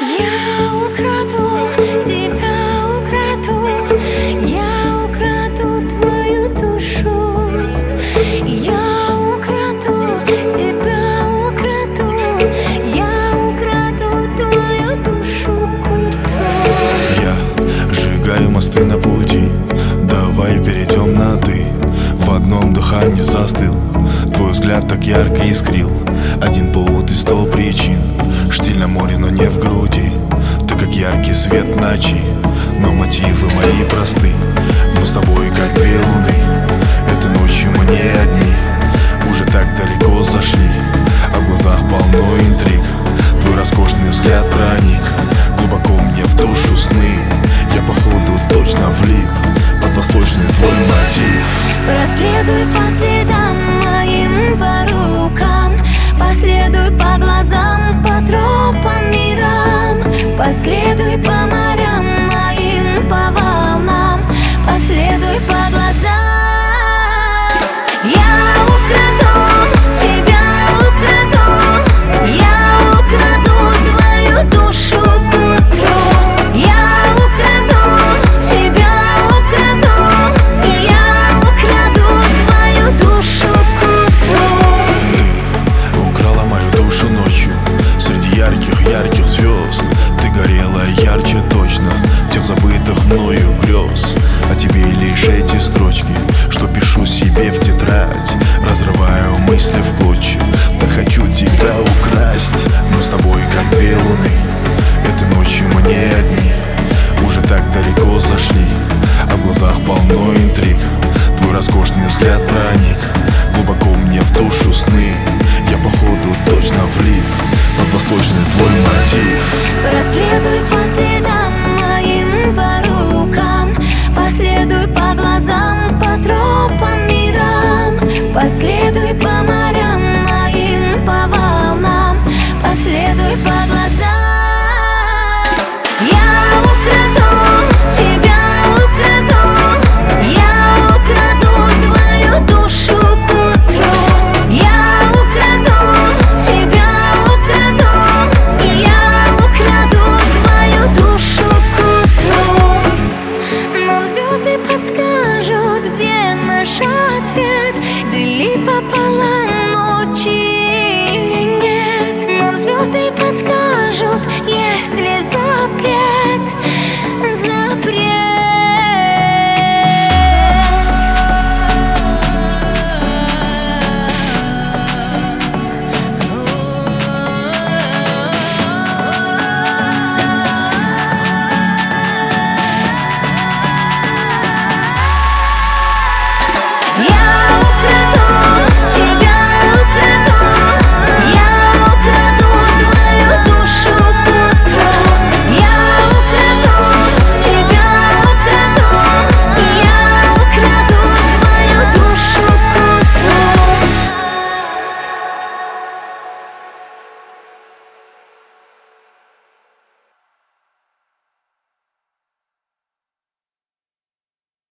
Я украду, тебя украду, я украду твою душу. Я украду, тебя украду, я украду твою душу к утру. Я сжигаю мосты на пути, давай перейдем на «ты». В одном дыхании застыл, твой взгляд так ярко искрил. Один повод и 100 причин. Штиль на море, но не в груди. Ты как яркий свет ночи, но мотивы мои просты. Мы с тобой как две луны, этой ночью мы не одни. Уже так далеко зашли, а в глазах полно интриг. Твой роскошный взгляд проник глубоко мне в душу сны. Я походу точно влип под восточный твой мотив. Проследуй по следам моим, по рукам, последуй по глазам, по тропам мирам. Последуй по морям моим, по волнам, последуй по глазам. Я украду, тебя украду, я украду твою душу к утру. Я украду, тебя украду, я украду твою душу к утру. Ты украла мою душу ночью среди ярких звезд. Ты горела ярче точно тех забытых мною грез. А тебе лишь эти строчки, что пишу себе в тетрадь. Разрываю мысли в клочья, так хочу тебя украсть. Мы с тобой как две луны, этой ночью мы не одни. Уже так далеко зашли, а в глазах полно интриг. Твой роскошный взгляд проник глубоко мне в душу сны. Я походу точно влип под восточный твой мотив. Проследуй по следам моим, по рукам, последуй по глазам, по тропам мирам. Последуй по морям моим, по волнам, последуй по глазам. Я украду, тебя украду, я украду твою душу к утру. Я украду, тебя украду, я украду твою душу к утру. Нам звезды подскажут, где наш ответ. Дели пополам ночи или нет. Нам звезды подскажут.